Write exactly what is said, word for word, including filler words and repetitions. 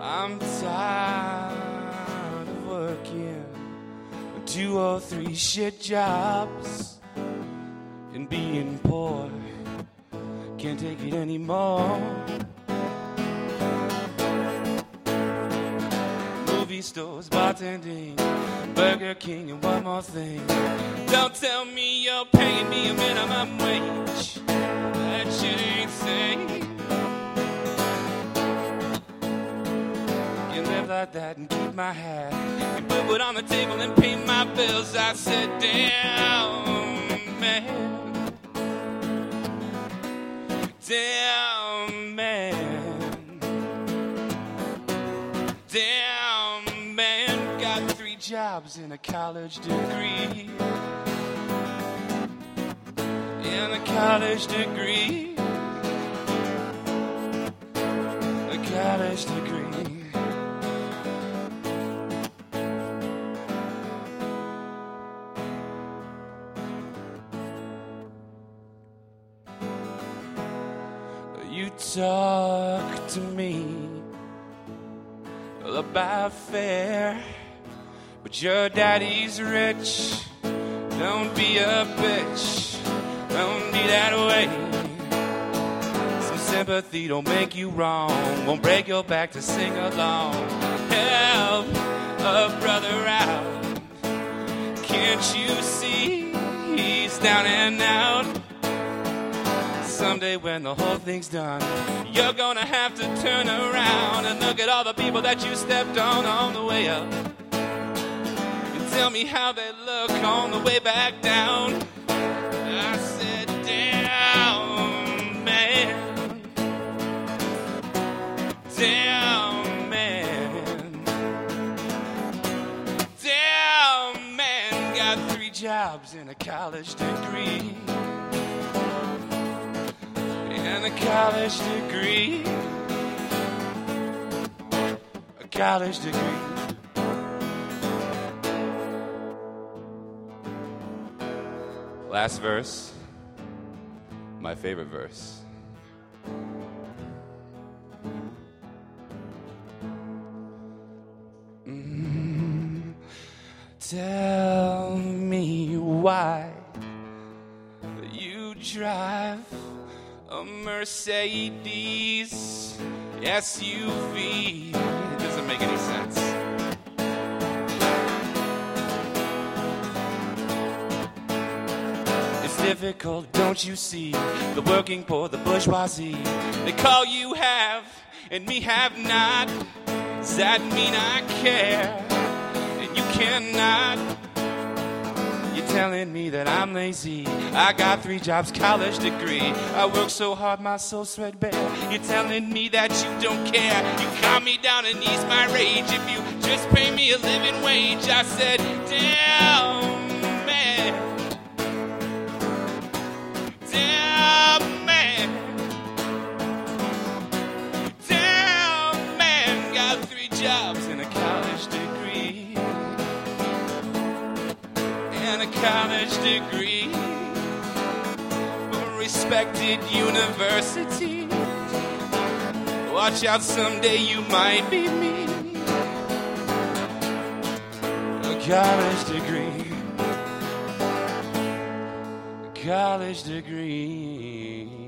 I'm tired of working two or three shit jobs and being poor. Can't take it anymore. Movie stores, bartending, Burger King, and one more thing. Don't tell me you're paying me a minimum wage. That shit ain't safe. Can live like that and keep my hat and put food on the table and pay my bills. I said, damn, man. Damn, man. Damn, man. Got three jobs and a college degree. And a college degree. A college degree. You talk to me about fair, but your daddy's rich. Don't be a bitch. Don't be that way. Some sympathy don't make you wrong. Won't break your back to sing along. Help a brother out. Can't you see he's down and out? Someday when the whole thing's done, you're gonna have to turn around and look at all the people that you stepped on on the way up. And tell me how they look on the way back down. I said, damn, man. Damn, man. Damn, man. Got three jobs and a college degree. And a college degree. A college degree. Last verse. My favorite verse. Mm, tell me why you drive a Mercedes S U V. It doesn't make any sense. It's difficult, don't you see? The working poor, the bourgeoisie. They call you have, and me have not. Does that mean I care? And you cannot. You're telling me that I'm lazy. I got three jobs, college degree. I work so hard, my soul sweat bare. You're telling me that you don't care. You calm me down and ease my rage. If you just pay me a living wage. I said, damn, man. Damn, man. Damn, man. Got three jobs and a college degree. And a college degree from a respected university. Watch out, someday you might be me. A college degree. A college degree.